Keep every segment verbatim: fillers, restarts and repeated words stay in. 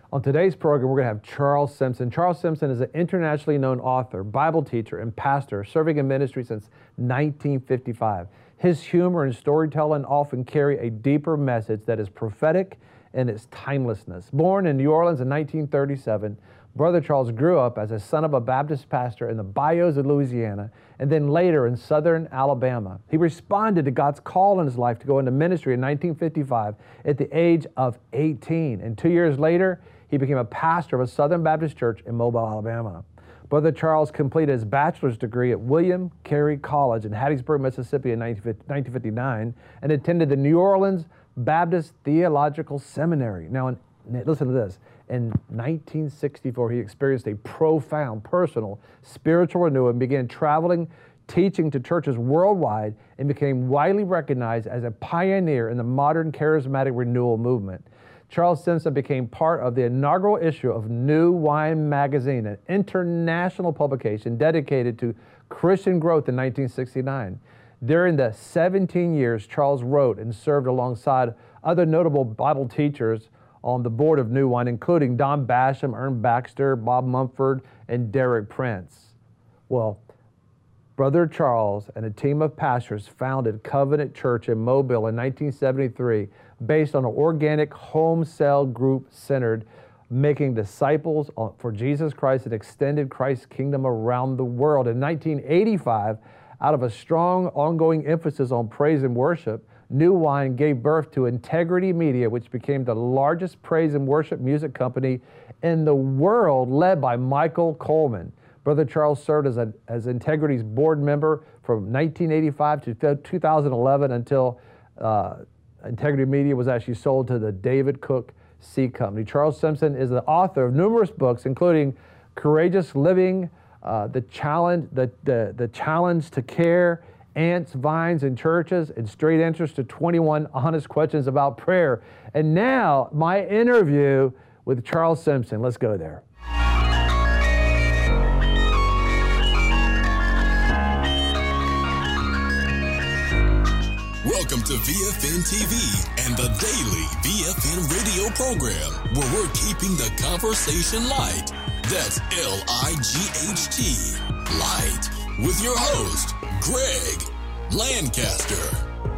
On today's program, we're going to have Charles Simpson. Charles Simpson is an internationally known author, Bible teacher, and pastor, serving in ministry since nineteen fifty-five. His humor and storytelling often carry a deeper message that is prophetic in its timelessness. Born in New Orleans in nineteen thirty-seven, Brother Charles grew up as a son of a Baptist pastor in the bayous of Louisiana and then later in southern Alabama. He responded to God's call in his life to go into ministry in nineteen fifty-five at the age of eighteen. And two years later, he became a pastor of a Southern Baptist church in Mobile, Alabama. Brother Charles completed his bachelor's degree at William Carey College in Hattiesburg, Mississippi in nineteen fifty-nine and attended the New Orleans Baptist Theological Seminary. Now, in, listen to this. In nineteen sixty-four, he experienced a profound personal spiritual renewal and began traveling, teaching to churches worldwide, and became widely recognized as a pioneer in the modern charismatic renewal movement. Charles Simpson became part of the inaugural issue of New Wine Magazine, an international publication dedicated to Christian growth in nineteen sixty-nine. During the seventeen years, Charles wrote and served alongside other notable Bible teachers on the board of New Wine, including Don Basham, Ern Baxter, Bob Mumford, and Derek Prince. Well, Brother Charles and a team of pastors founded Covenant Church in Mobile in nineteen seventy-three, based on an organic home cell group centered making disciples for Jesus Christ and extended Christ's kingdom around the world. In nineteen eighty-five, out of a strong ongoing emphasis on praise and worship, New Wine gave birth to Integrity Media, which became the largest praise and worship music company in the world, led by Michael Coleman. Brother Charles served as, a, as Integrity's board member from nineteen eighty-five to two thousand eleven until uh, Integrity Media was actually sold to the David Cook Seed Company. Charles Simpson is the author of numerous books, including Courageous Living, uh, the, challenge, the, the, the Challenge to Care, Ants, Vines, and Churches, and Straight Answers to twenty-one Honest Questions About Prayer. And now, my interview with Charles Simpson. Let's go there. Welcome to V F N T V and the daily V F N radio program, where we're keeping the conversation light. That's L I G H T, light, with your host, Greg Lancaster.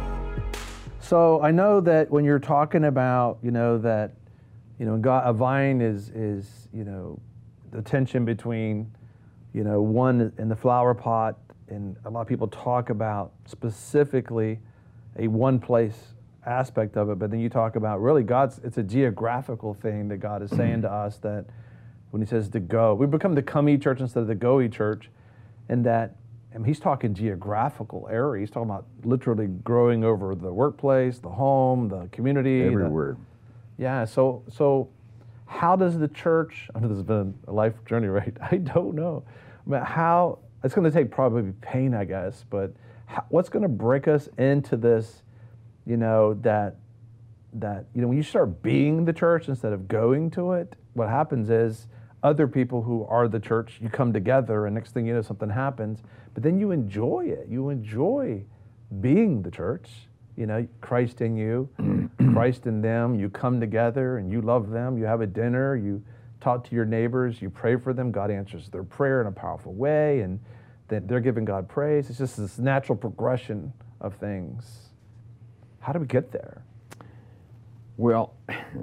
So I know that when you're talking about, you know, that, you know, God, a vine is, is, you know, the tension between, you know, one in the flower pot, and a lot of people talk about specifically a one place aspect of it, but then you talk about really God's, it's a geographical thing that God is saying to us, that when he says to go, we become the come-y church instead of the go-y church, and that, and he's talking geographical area. He's talking about literally growing over the workplace, the home, the community. Everywhere. The, yeah, so so how does the church, I know this has been a life journey, right? I don't know. I mean, how, it's going to take probably pain, I guess, but how, what's going to break us into this, you know, that, that, you know, when you start being the church instead of going to it, what happens is other people who are the church, you come together, and next thing you know, something happens, but then you enjoy it. You enjoy being the church, you know, Christ in you, Christ in them. You come together and you love them. You have a dinner, you talk to your neighbors, you pray for them. God answers their prayer in a powerful way, and that they're giving God praise. It's just this natural progression of things. How do we get there? Well,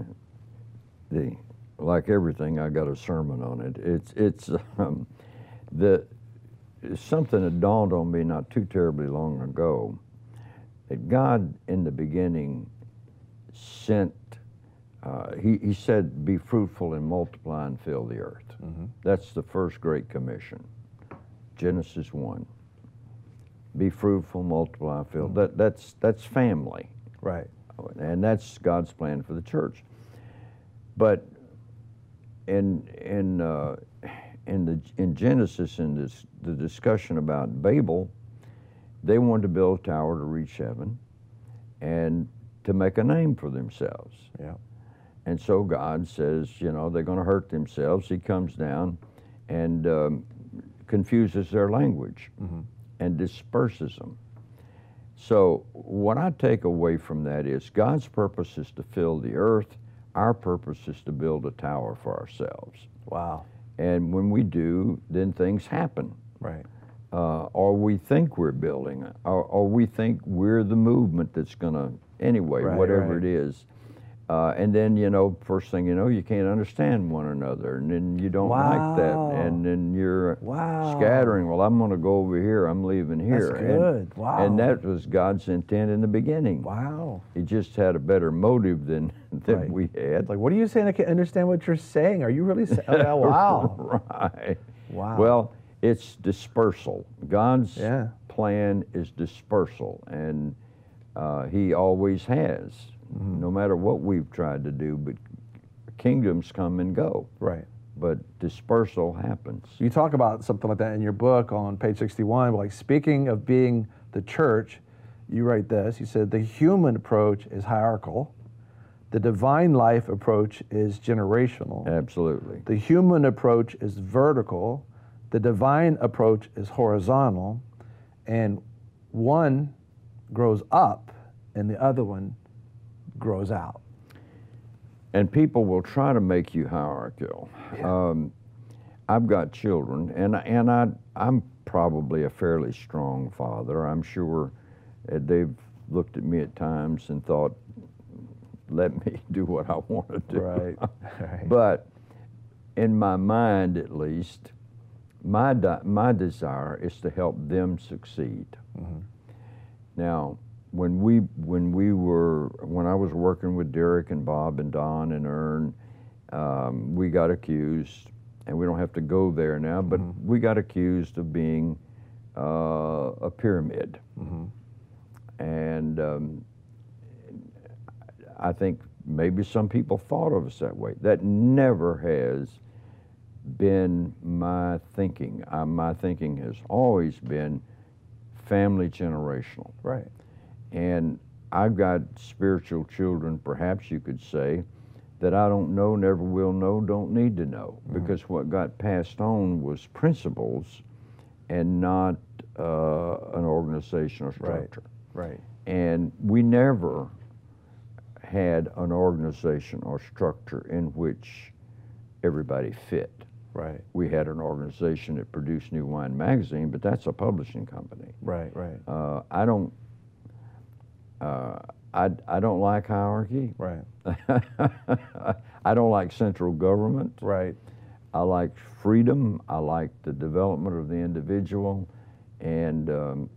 the like everything, I got a sermon on it. It's it's um, the it's something that dawned on me not too terribly long ago, that God in the beginning sent. Uh, he he said, "Be fruitful and multiply and fill the earth." Mm-hmm. That's the first Great Commission, Genesis one. Be fruitful, multiply, fill. Mm-hmm. That that's that's family, right? And that's God's plan for the church. But in in uh, in the in Genesis, in this the discussion about Babel, they wanted to build a tower to reach heaven, and to make a name for themselves. Yeah. And so God says, you know, they're going to hurt themselves. He comes down and um, confuses their language, mm-hmm. and disperses them. So what I take away from that is God's purpose is to fill the earth. our purpose is to build a tower for ourselves. Wow. And when we do, then things happen. Right. Uh, or we think we're building it, or, or we think we're the movement that's going to, anyway, Right, whatever right. it is. Uh, and then, you know, first thing you know, you can't understand one another, and then you don't Wow. like that, and then you're Wow. scattering. Well, I'm going to go over here, I'm leaving here. That's And- good. Wow. And that was God's intent in the beginning. Wow. He just had a better motive than, than Right. we had. It's like, what are you saying? I can't understand what you're saying. Are you really saying? Oh, wow. Right. Wow. Well, it's dispersal. God's Yeah. plan is dispersal, and uh, He always has, Mm-hmm. no matter what we've tried to do. But kingdoms come and go, Right. but dispersal happens. You talk about something like that in your book on page sixty-one. Like, speaking of being the church, you write this. You said the human approach is hierarchical. The divine life approach is generational. Absolutely. The human approach is vertical. The divine approach is horizontal. And one grows up and the other one grows out. And people will try to make you hierarchical. Yeah. Um, I've got children, and and I I'm probably a fairly strong father. I'm sure uh, they've looked at me at times and thought, "Let me do what I want to do." Right. Right. But in my mind, at least, my di- my desire is to help them succeed. Mm-hmm. Now, when we when we were when I was working with Derek and Bob and Don and Ern, um, we got accused, and we don't have to go there now, but Mm-hmm. we got accused of being uh, a pyramid, Mm-hmm. and um, I think maybe some people thought of us that way. That never has been my thinking. Uh, my thinking has always been family generational. Right. And I've got spiritual children, perhaps you could say, that I don't know, never will know, don't need to know, Mm-hmm. because what got passed on was principles and not uh, an organizational structure. Right. And we never had an organization or structure in which everybody fit. Right. We had an organization that produced New Wine Magazine, but that's a publishing company. Right. Right. Uh, I don't. Uh, I I don't like hierarchy. Right. I don't like central government. Right. I like freedom. I like the development of the individual, and um,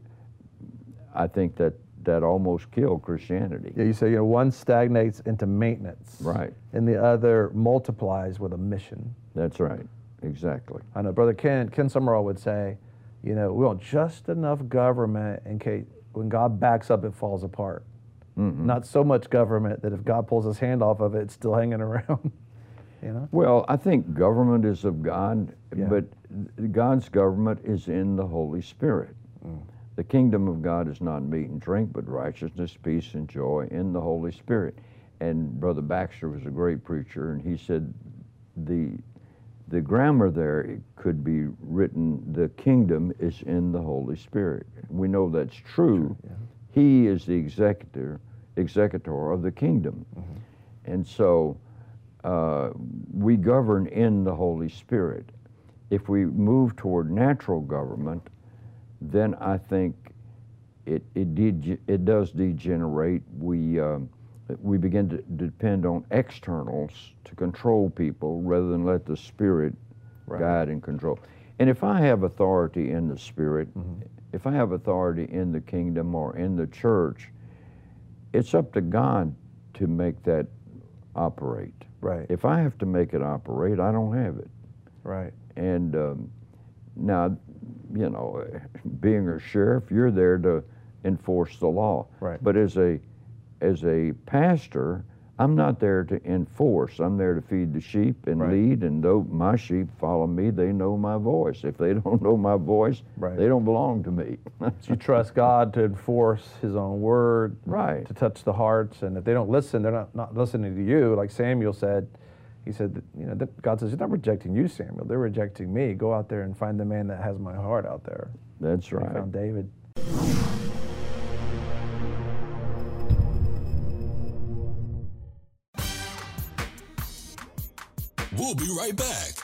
I think that that almost killed Christianity. Yeah, you say, you know, one stagnates into maintenance. Right. And the other multiplies with a mission. That's right. Exactly. I know Brother Ken, Ken Summerall would say, you know, we want just enough government in case when God backs up, it falls apart. Mm-hmm. Not so much government that if God pulls his hand off of it, it's still hanging around. You know? Well, I think government is of God, Yeah. but God's government is in the Holy Spirit. Mm. The kingdom of God is not meat and drink, but righteousness, peace, and joy in the Holy Spirit. And Brother Baxter was a great preacher, and he said the the grammar there it could be written, the kingdom is in the Holy Spirit. We know that's true. Yeah. He is the executor, executor of the kingdom. Mm-hmm. And so uh, we govern in the Holy Spirit. If we move toward natural government, then I think it it did it does degenerate. We um, we begin to depend on externals to control people rather than let the Spirit Right. guide and control. And if I have authority in the Spirit, Mm-hmm. if I have authority in the kingdom or in the church, it's up to God to make that operate. Right. If I have to make it operate, I don't have it. Right. And um, now, you know, being a sheriff, you're there to enforce the law. Right. But as a as a pastor, I'm not there to enforce. I'm there to feed the sheep and Right. lead. And though my sheep follow me, they know my voice. If they don't know my voice, Right. they don't belong to me. So you trust God to enforce his own word, Right. to touch the hearts, and if they don't listen, they're not, not listening to you. Like Samuel said, he said, that, you know, that God says, they're not rejecting you, Samuel. They're rejecting me. Go out there and find the man that has my heart out there. That's They right. found David. We'll be right back.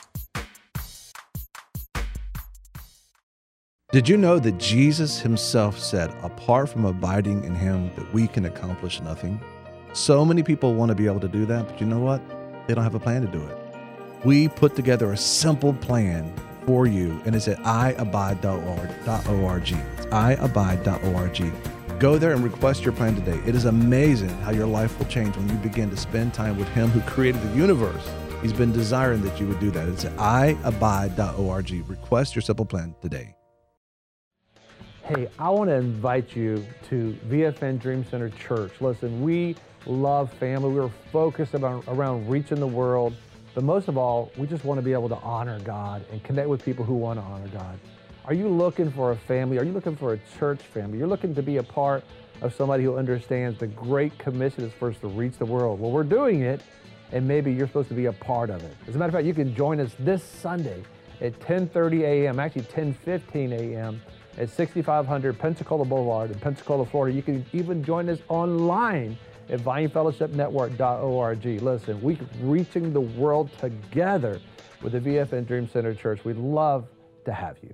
Did you know that Jesus himself said, apart from abiding in him, that we can accomplish nothing? So many people want to be able to do that, but you know what? They don't have a plan to do it. We put together a simple plan for you, and it's at i abide dot org. It's i abide dot org. Go there and request your plan today. It is amazing how your life will change when you begin to spend time with him who created the universe. He's been desiring that you would do that. It's at i abide dot org. Request your simple plan today. Hey, I want to invite you to V F N Dream Center Church. Listen, we love family. We're focused about, around reaching the world. But most of all, we just want to be able to honor God and connect with people who want to honor God. Are you looking for a family? Are you looking for a church family? You're looking to be a part of somebody who understands the Great Commission is for us to reach the world. Well, we're doing it, and maybe you're supposed to be a part of it. As a matter of fact, you can join us this Sunday at ten thirty a m, actually ten fifteen a m at sixty-five hundred Pensacola Boulevard in Pensacola, Florida. You can even join us online at vine fellowship network dot org. Listen, we're reaching the world together with the V F N Dream Center Church. We'd love to have you.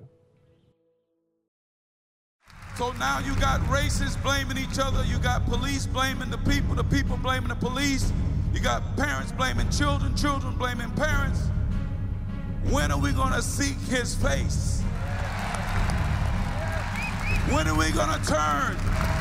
So now you got racists blaming each other. You got police blaming the people, the people blaming the police. You got parents blaming children, children blaming parents. When are we going to seek his face? When are we going to turn?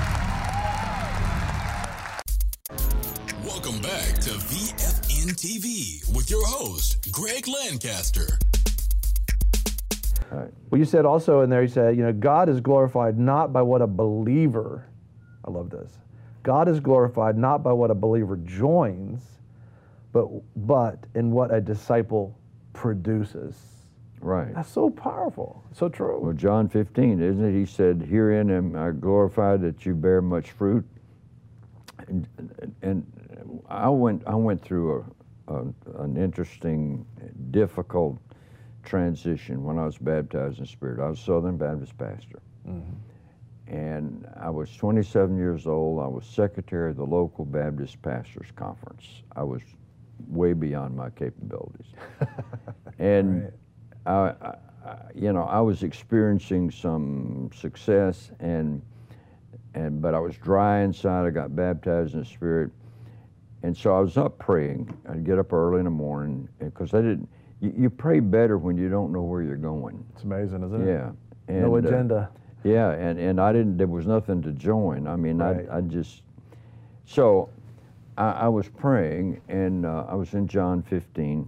Welcome back to V F N T V with your host, Greg Lancaster. All right. Well, you said also in there, you said, you know, God is glorified not by what a believer, I love this, God is glorified not by what a believer joins, but, but in what a disciple produces. Right. That's so powerful, so true. Well, John fifteen, isn't it? He said, herein am I glorified that you bear much fruit. And, and I went I went through a, a, an interesting, difficult transition when I was baptized in the Spirit. I was a Southern Baptist pastor. Mm-hmm. And I was twenty-seven years old. I was secretary of the local Baptist Pastors Conference. I was way beyond my capabilities. and right. I, I, you know, I was experiencing some success, and and but I was dry inside. I got baptized in the Spirit, and so I was up praying. I'd get up early in the morning because I didn't. You, you pray better when you don't know where you're going. It's amazing, isn't it? Yeah. And, no agenda. Uh, yeah, and and I didn't. There was nothing to join. I mean, right. I I just. So, I, I was praying, and uh, I was in John fifteen.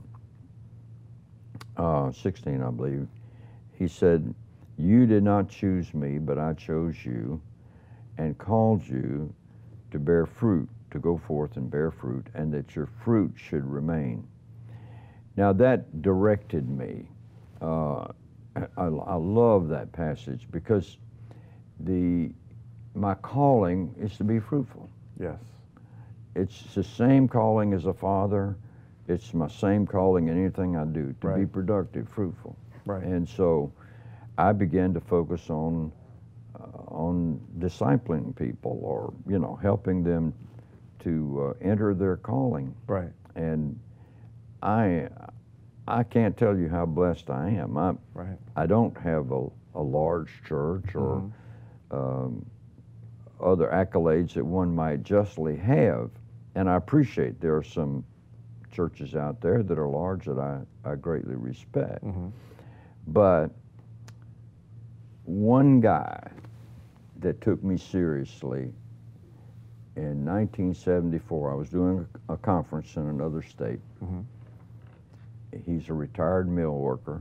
Uh, sixteen, I believe. He said, you did not choose me, but I chose you and called you to bear fruit, to go forth and bear fruit, and that your fruit should remain. Now that directed me. Uh, I, I love that passage because the my calling is to be fruitful. Yes. It's the same calling as a father. It's my same calling in anything I do, to right. be productive, fruitful. Right. And so I began to focus on uh, on discipling people, or, you know, helping them to uh, enter their calling. Right. And I I can't tell you how blessed I am. I, right. I don't have a, a large church or mm-hmm. um, other accolades that one might justly have, and I appreciate there are some churches out there that are large that I, I greatly respect. Mm-hmm. But one guy that took me seriously in nineteen seventy-four, I was doing a, a conference in another state. Mm-hmm. He's a retired mill worker,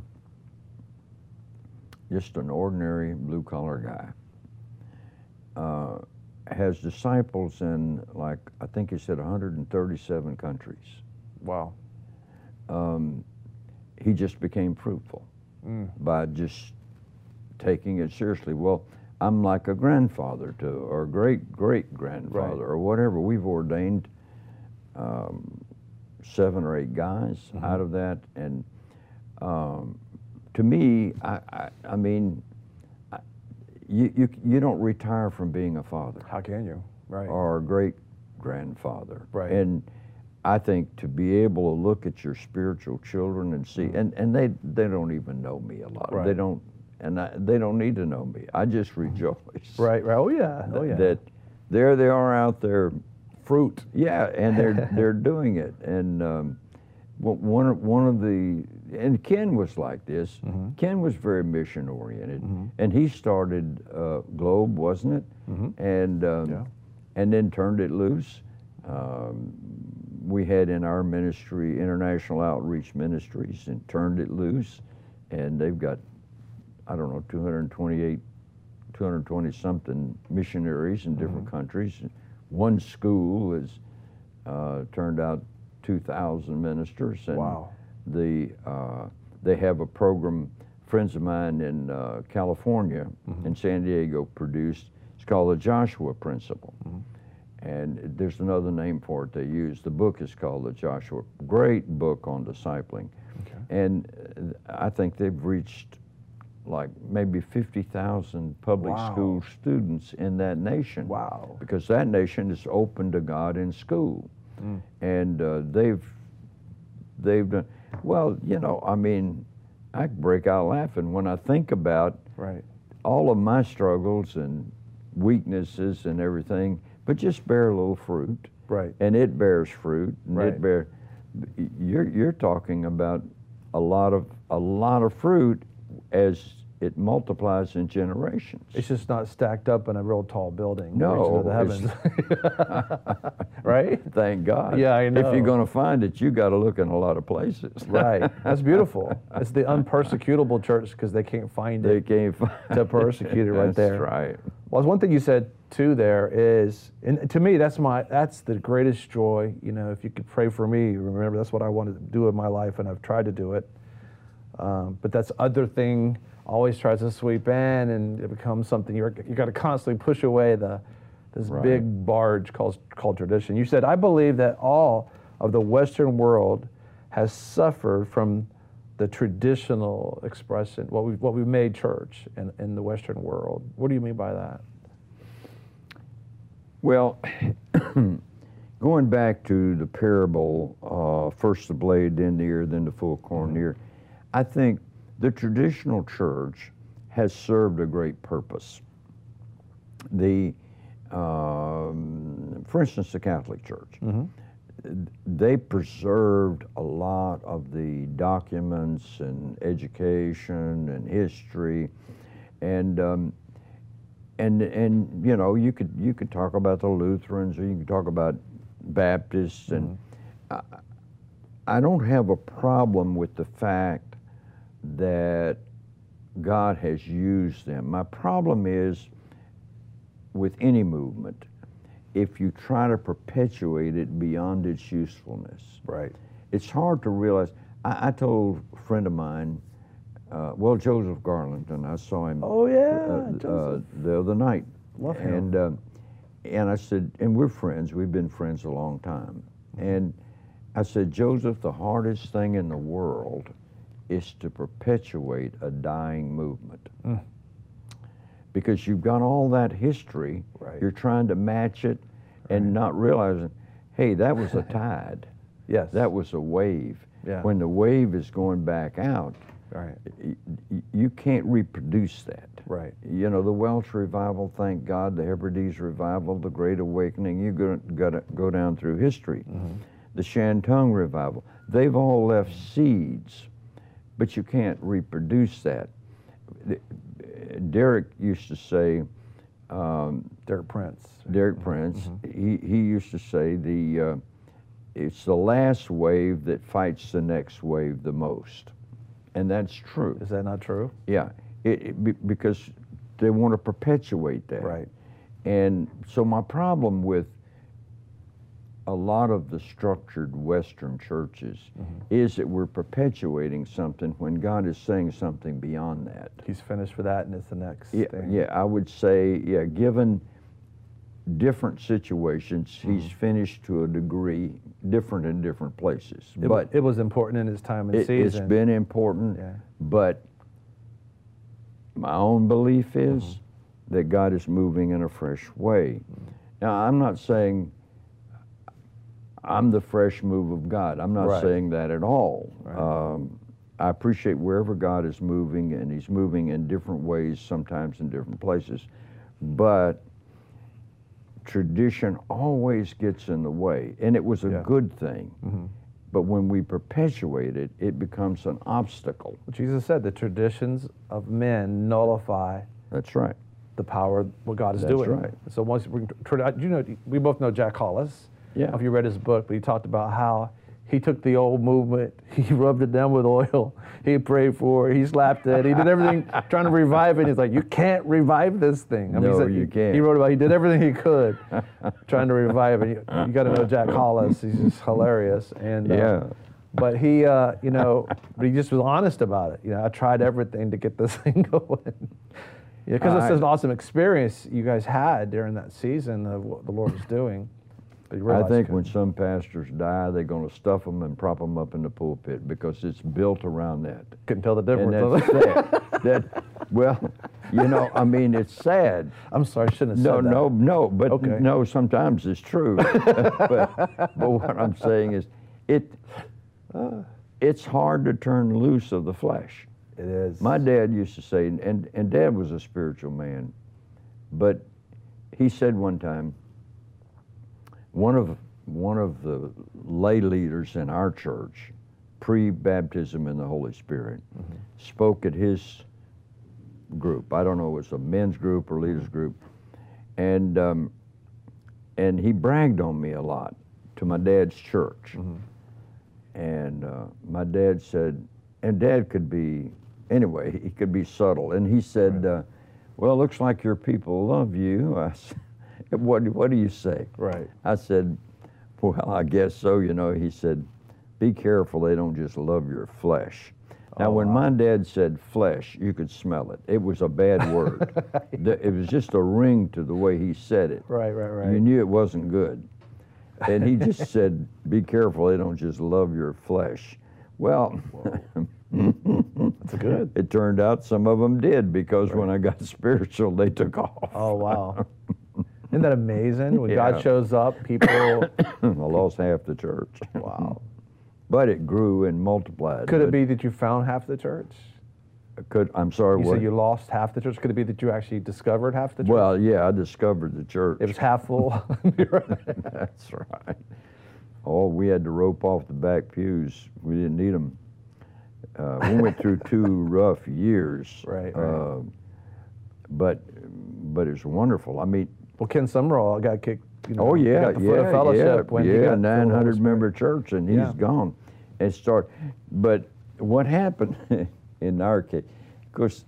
just an ordinary blue-collar guy. Uh, has disciples in, like, I think he said one hundred thirty-seven countries. Wow. Um, he just became fruitful mm. by just taking it seriously. Well, I'm like a grandfather to, or great-great-grandfather, right. or whatever. We've ordained um, seven or eight guys mm-hmm. out of that, and um, to me, I, I, I mean, I, you, you you don't retire from being a father. How can you? Right. Or a great-grandfather. Right. And I think to be able to look at your spiritual children and see, and, and they they don't even know me a lot. Right. They don't, and I, they don't need to know me. I just rejoice. Right, right. Oh yeah, oh yeah. That there they are out there, fruit. yeah, and they're they're doing it. And um, one of- one of the and Ken was like this. Mm-hmm. Ken was very mission oriented, Mhm. and he started uh, Globe, wasn't it? Mhm. And um, Yeah. and then turned it loose. Um, we had in our ministry International Outreach Ministries, and turned it loose, and they've got, I don't know, two hundred twenty-eight, two hundred twenty something missionaries in different countries. One school has uh, turned out two thousand ministers, and Wow. the uh, they have a program. Friends of mine in uh, California and San Diego produced. It's called the Joshua Principle. And there's another name for it they use. The book is called the Joshua. Great book on discipling. Okay. And uh, I think they've reached like maybe fifty thousand public Wow. school students in that nation. Wow. Because that nation is open to God in school. And uh, they've, they've done, well, you know, I mean, I break out laughing when I think about Right. all of my struggles and weaknesses and everything, but just bear a little fruit, Right. and it bears fruit, and Right. it bear. You're you're talking about a lot of a lot of fruit as it multiplies in generations. It's just not stacked up in a real tall building. No, reaching to the heavens. Right? Thank God. Yeah, I If know. you're going to find it, you got to look in a lot of places. Right. That's beautiful. It's the unpersecutable church because they can't find They it. can't find To persecute it right That's there. right. Well, one thing you said too there is, and to me, that's my that's the greatest joy. You know, if you could pray for me, remember that's what I want to do in my life, and I've tried to do it. Um, but that's other thing always tries to sweep in, and it becomes something you're you got to constantly push away the this Right. big barge called called tradition. You said, I believe that all of the Western world has suffered from the traditional expression, what we what we made church in, in the Western world. What do you mean by that? Well, going back to the parable, uh, first the blade, then the ear, then the full corn ear, I think the traditional church has served a great purpose. The, um, for instance, the Catholic Church, they preserved a lot of the documents and education and history, and um, and and you know you could you could talk about the Lutherans, or you could talk about Baptists, and I, I don't have a problem with the fact that God has used them. My problem is with any movement, if you try to perpetuate it beyond its usefulness. Right. It's hard to realize. I, I told a friend of mine, uh, well, Joseph Garlandon, I saw him Oh yeah, uh, uh, Joseph. the other night. Love him. And, uh, and I said, and we're friends, we've been friends a long time. And I said, Joseph, the hardest thing in the world is to perpetuate a dying movement. Mm. Because you've got all that history, Right. you're trying to match it and not realizing, hey, that was a tide. Yes. That was a wave. Yeah. When the wave is going back out, Right. y- y- you can't reproduce that. Right. You know, the Welsh revival, thank God, the Hebrides revival, the Great Awakening, you got to go down through history. The Shantung revival, they've all left seeds, but you can't reproduce that. The- Derek used to say, um, Derek Prince. Derek Prince, he, he used to say the uh, it's the last wave that fights the next wave the most, and that's true. Is that not true? Yeah, it, it, be- because they want to perpetuate that. Right. And so my problem with a lot of the structured Western churches is that we're perpetuating something when God is saying something beyond that. He's finished for that, and it's the next Yeah, thing. yeah, I would say, yeah, given different situations, he's finished to a degree, different in different places. It, but it was important in his time and it, season. it's been important, Yeah. but my own belief is Mm-hmm. that God is moving in a fresh way. Now, I'm not saying, I'm the fresh move of God. I'm not Right. saying that at all. Right. Um, I appreciate wherever God is moving, and He's moving in different ways, sometimes in different places. But tradition always gets in the way, and it was a Yeah. good thing. Mm-hmm. But when we perpetuate it, it becomes an obstacle. Jesus said the traditions of men nullify That's right. the power of what God is That's doing. right. So once we, you know, we both know Jack Hollis. Yeah. If you read his book, but he talked about how he took the old movement, he rubbed it down with oil, he prayed for it, he slapped it, he did everything trying to revive it. He's like, you can't revive this thing. I mean, No, he said, you he, can't. He wrote about, he did everything he could trying to revive it. You, you got to know Jack Hollis. He's just hilarious. And uh, Yeah. But he, uh, you know, but he just was honest about it. You know, I tried everything to get this thing going. Yeah, because it's I- an awesome experience you guys had during that season of what the Lord was doing. But you I realize think you when couldn't. some pastors die, they're going to stuff them and prop them up in the pulpit because it's built around that. Couldn't tell the And difference. that's sad. That, well, you know, I mean, it's sad. I'm sorry, I shouldn't have No, said that. no, no, but Okay. no, sometimes it's true. but, but what I'm saying is, it it's hard to turn loose of the flesh. It is. My dad used to say, and, and Dad was a spiritual man, but he said one time, one of one of the lay leaders in our church, pre-baptism in the Holy Spirit, Mm-hmm. spoke at his group. I don't know, it was a men's group or leaders group, and um, and he bragged on me a lot to my dad's church. Mm-hmm. And uh, my dad said, and Dad could be, anyway, he could be subtle. And he said, uh, well, it looks like your people love you. I said, what, what do you say? Right. I said, well, I guess so, you know. He said, be careful, they don't just love your flesh. Now, Oh, when wow. my dad said flesh, you could smell it. It was a bad word. The- It was just a ring to the way he said it. Right, right, right. You knew it wasn't good. And he just said, be careful, they don't just love your flesh. Well, That's good. it turned out some of them did, because when I got spiritual, they took off. Oh, wow. Isn't that amazing? When Yeah. God shows up, people, I lost half the church. wow. But it grew and multiplied. Could it But be that you found half the church? Could I'm sorry, You what? said you lost half the church. Could it be that you actually discovered half the church? Well, yeah, I discovered the church. It was half full. That's right. Oh, we had to rope off the back pews. We didn't need them. Uh, we went through two rough years. Right, right. Uh, but but it's wonderful. I mean, Well, Ken Summerall got kicked. You know, oh he yeah, got the yeah, foot of fellowship yeah, when he yeah, got filled with the nine Holy hundred Spirit. member church, and he's Yeah. gone. And start, but what happened in our case, of course,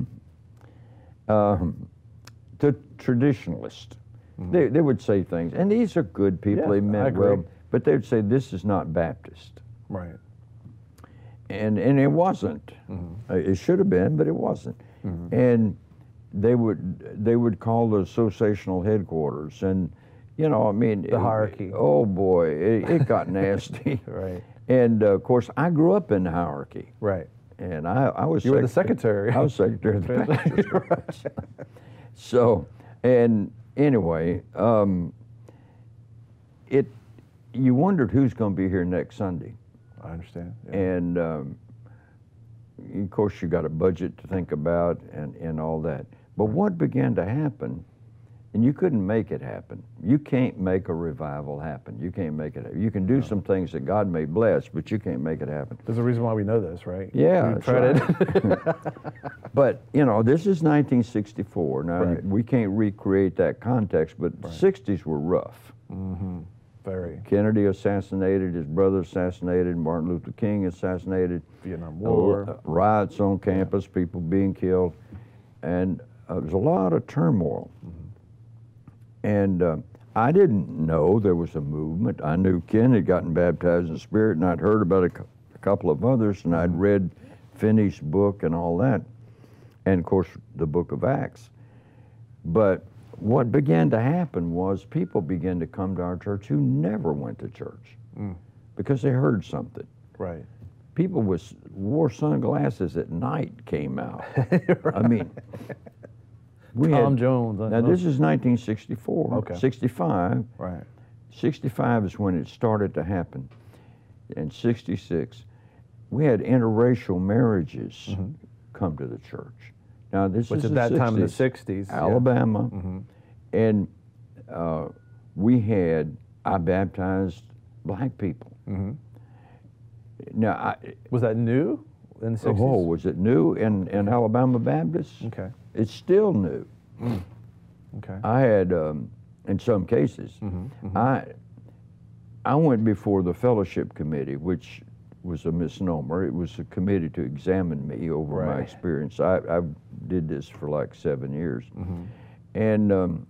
um, the traditionalist, they they would say things, and these are good people. Mm-hmm. Yeah, they I meant agree. well, but they would say this is not Baptist, Right. and and it wasn't. Mm-hmm. Uh, It should have been, but it wasn't. And they would they would call the associational headquarters, and you know, I mean, The hierarchy. Oh boy, it, it got nasty. Right. And uh, of course, I grew up in the hierarchy, Right. and I, I was You were the secretary. I was secretary of the Baptist church. So, and anyway, um, it you wondered who's going to be here next Sunday. I understand. Yeah. And um, of course, you got a budget to think about and, and all that. But what began to happen, and you couldn't make it happen. You can't make a revival happen. You can't make it happen. You can do some things that God may bless, but you can't make it happen. There's a reason why we know this, right? Yeah, We that's tried right. it. But, you know, this is nineteen sixty-four. Now, Right. we can't recreate that context, but the sixties were rough. Very. Kennedy assassinated, his brother assassinated, Martin Luther King assassinated. Vietnam uh, War. riots on campus, people being killed, and uh, there was a lot of turmoil. And uh, I didn't know there was a movement. I knew Ken had gotten baptized in the Spirit, and I'd heard about a, cou- a couple of others, and I'd read Finney's book and all that, and of course the book of Acts. But what began to happen was people began to come to our church who never went to church because they heard something. Right. People with wore sunglasses at night came out. I mean, we Tom had, Jones. uh, now this is nineteen sixty-four, Okay. sixty-five, Right. sixty-five is when it started to happen. In sixty-six, we had interracial marriages mm-hmm. come to the church. Now this Which is at the that sixties, time in the sixties, Alabama, yeah. mm-hmm. and uh, we had I baptized black people. Mm-hmm. Now, I, was that new in the sixties? Oh, was it new in, in Alabama Baptist? Okay. It's still new. Mm. Okay. I had, um, in some cases, mm-hmm. Mm-hmm. I I went before the fellowship committee, which was a misnomer. It was a committee to examine me over right. my experience. I, I did this for like seven years. Mm-hmm. And um,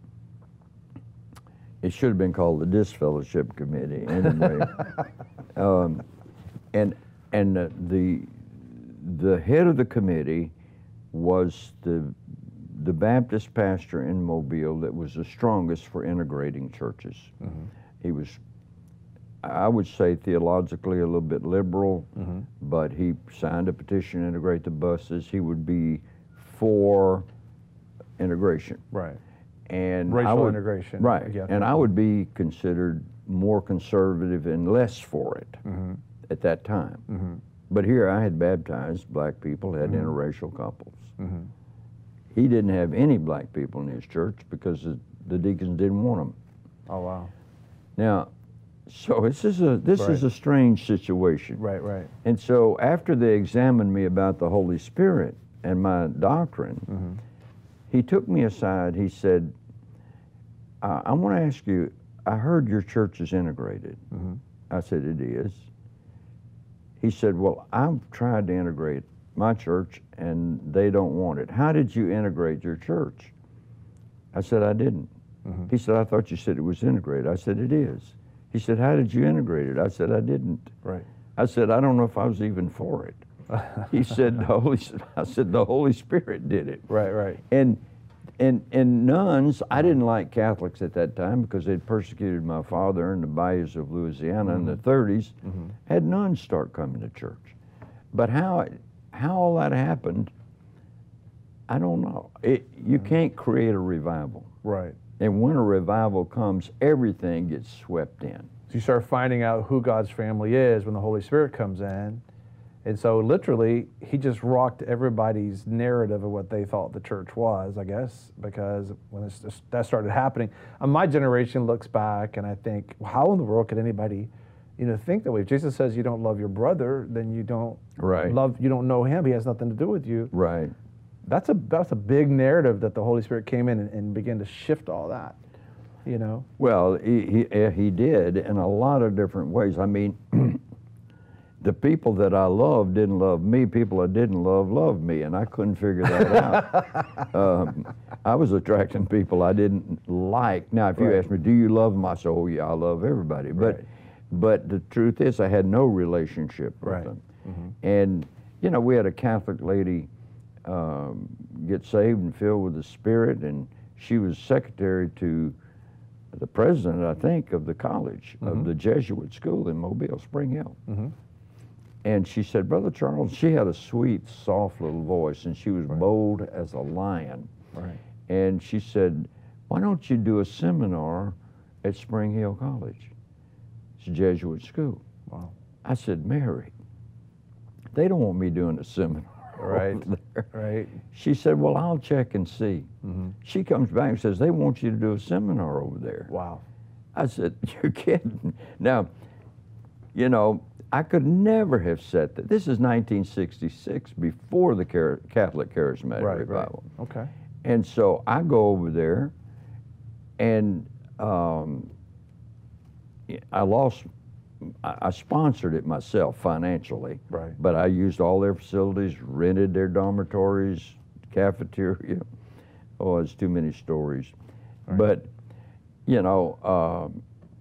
it should have been called the Disfellowship Committee anyway. um, and and uh, the the head of the committee was the the Baptist pastor in Mobile that was the strongest for integrating churches. Mm-hmm. He was, I would say, theologically a little bit liberal, mm-hmm. but he signed a petition to integrate the buses. He would be for integration. Right. And racial I would, integration. Right. Yeah. And I would be considered more conservative and less for it mm-hmm. at that time. Mm-hmm. But here I had baptized black people, had mm-hmm. interracial couples. Mm-hmm. He didn't have any black people in his church because the, the deacons didn't want them. Oh, wow. Now, so this is a this right. is a strange situation. Right, right. And so after they examined me about the Holy Spirit and my doctrine, mm-hmm. he took me aside. He said, I, I want to ask you, I heard your church is integrated. Mm-hmm. I said, it is. He said, well, I've tried to integrate my church and they don't want it. How did you integrate your church? I said, I didn't. Mm-hmm. He said, I thought you said it was integrated. I said, it is. He said, how did you integrate it? I said, I didn't. Right. I said, I don't know if I was even for it. He said, the Holy, I said, the Holy Spirit did it. Right, right. And and and nuns, I didn't like Catholics at that time because they'd persecuted my father in the bayous of Louisiana mm-hmm. in the thirties, mm-hmm. had nuns start coming to church. But how how all that happened, I don't know. It, you mm-hmm. can't create a revival. Right. And when a revival comes, everything gets swept in. So you start finding out who God's family is when the Holy Spirit comes in. And so literally, he just rocked everybody's narrative of what they thought the church was, I guess, because when it's just, that started happening, uh, my generation looks back and I think, well, how in the world could anybody, you know, think that way? If Jesus says you don't love your brother, then you don't right. love, you don't know him. He has nothing to do with you. Right. That's a that's a big narrative that the Holy Spirit came in and, and began to shift all that, you know. Well, he he, he did in a lot of different ways. I mean. The people that I loved didn't love me. People I didn't love loved me, and I couldn't figure that out. um, I was attracting people I didn't like. Now, if you right. ask me, do you love them? I say, oh yeah, I love everybody. But, right. but the truth is, I had no relationship with right. them. Mm-hmm. And you know, we had a Catholic lady um, get saved and filled with the Spirit, and she was secretary to the president, I think, of the college mm-hmm. of the Jesuit school in Mobile, Spring Hill. Mm-hmm. And she said, Brother Charles, she had a sweet, soft little voice, and she was right. bold as a lion. Right. And she said, why don't you do a seminar at Spring Hill College? It's a Jesuit school. Wow. I said, Mary, they don't want me doing a seminar. Right, right. She said, well, I'll check and see. Mm-hmm. She comes back and says, they want you to do a seminar over there. Wow. I said, you're kidding. Now, you know, I could never have said that. This is nineteen sixty-six, before the Catholic Charismatic right, Revival. Right. Okay. And so I go over there, and um, I lost, I sponsored it myself financially. Right. But I used all their facilities, rented their dormitories, cafeteria. Oh, it's too many stories. Right. But, you know, um,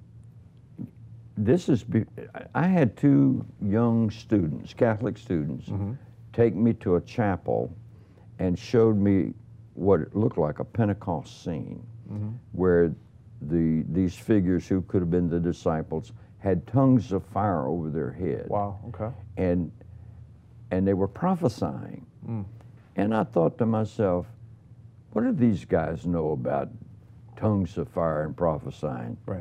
this is, I had two young students, Catholic students, mm-hmm. take me to a chapel and showed me what it looked like a Pentecost scene, mm-hmm. where the these figures who could have been the disciples had tongues of fire over their head. Wow, okay. And, and they were prophesying. Mm. And I thought to myself, what do these guys know about tongues of fire and prophesying? Right.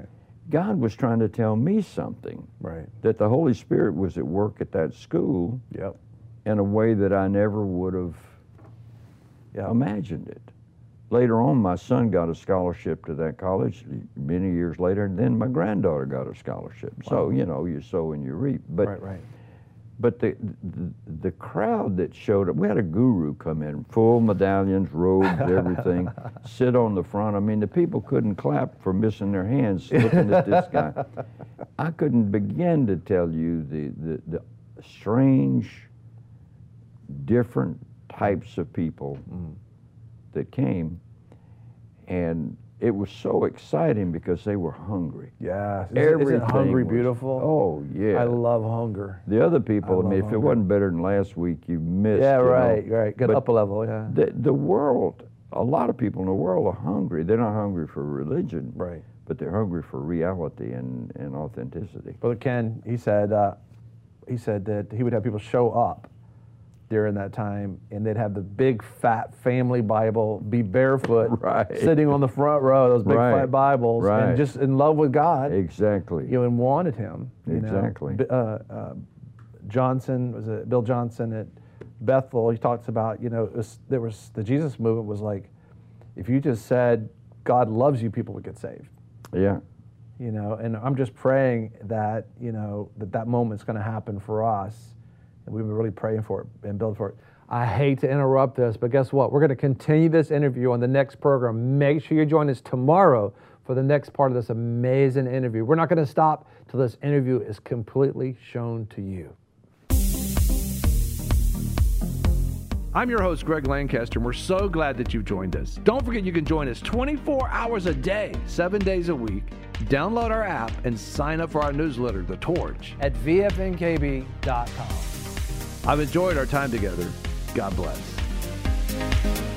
God was trying to tell me something. Right. That the Holy Spirit was at work at that school. Yep. In a way that I never would have Yep. imagined it. Later on, my son got a scholarship to that college many years later, and then my granddaughter got a scholarship. Wow. So, you know, you sow and you reap. But, right, right. But the, the the crowd that showed up, we had a guru come in, full medallions, robes, everything, sit on the front. I mean, the people couldn't clap for missing their hands looking at this guy. I couldn't begin to tell you the, the, the strange, different types of people mm. that came, and it was so exciting because they were hungry. Yeah, isn't, isn't hungry was, beautiful? Oh yeah, I love hunger. The other people, I, I mean, if hunger. it wasn't better than last week, you missed. Yeah, you right, know. right. Get but up a level. Yeah. The the world, a lot of people in the world are hungry. They're not hungry for religion, right? But they're hungry for reality and, and authenticity. Brother Ken, he said, uh, he said that he would have people show up during that time, and they'd have the big fat family Bible, be barefoot, right. sitting on the front row, those big right. fat Bibles, right. and just in love with God. Exactly. You know, and wanted Him. You exactly. know? Uh, uh, Johnson, was it Bill Johnson at Bethel? He talks about, you know, it was, there was the Jesus movement was like, if you just said God loves you, people would get saved. Yeah. You know, and I'm just praying that, you know, that that moment's going to happen for us. And we've been really praying for it and building for it. I hate to interrupt this, but guess what? We're going to continue this interview on the next program. Make sure you join us tomorrow for the next part of this amazing interview. We're not going to stop till this interview is completely shown to you. I'm your host, Greg Lancaster, and we're so glad that you've joined us. Don't forget you can join us twenty-four hours a day, seven days a week. Download our app and sign up for our newsletter, The Torch, at V F N K B dot com. I've enjoyed our time together. God bless.